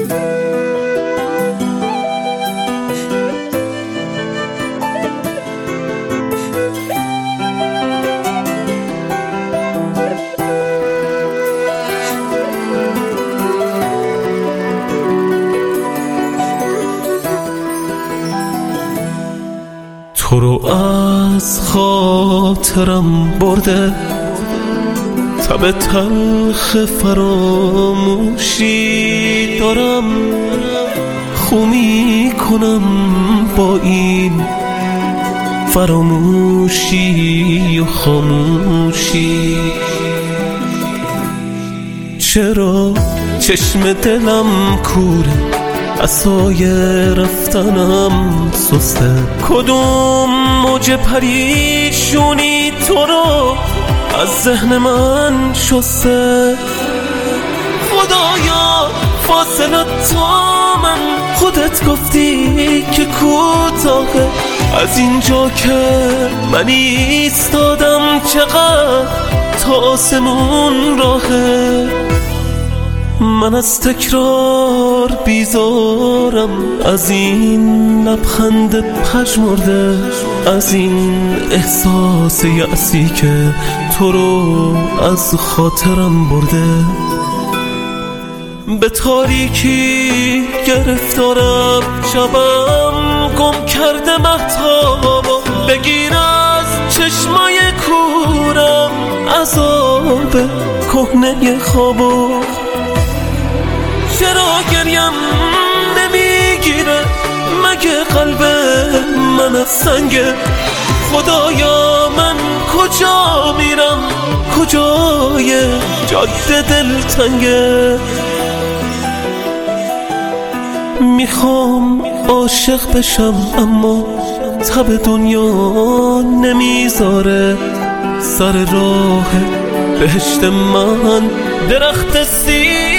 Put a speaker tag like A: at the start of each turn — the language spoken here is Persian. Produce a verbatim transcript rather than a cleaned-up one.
A: تو رو از خاطرم برده تب تلخ فراموشی دارم، خو می کنم با این فراموشی و خاموشی. چرا چشم دلم کوره، عصای رفتنم سسته، کدوم موج پریشونی تو رو از ذهن من شسته. خدایا فاصله تا من، خودت گفتی که کوتاهه، از اینجا که من ایستادم چقدر تا آسمون راهه. من از تکرار بیزارم، از این لبخند پژمرده، از این احساس یأسی که تو رو از خاطرم برده. به تاریکی گرفتارم، شبم گم کرده مهتابا، بگیر از چشمای کورم عذاب کهنه خوابا. چرا گریم نمیگیره، مگه قلب من از سنگه؟ خدایا من کجا میرم، کجای جاده دلتنگه؟ میخوام عاشق بشم اما تب دنیا نمیذاره، سر راه بهشت من درخت سیر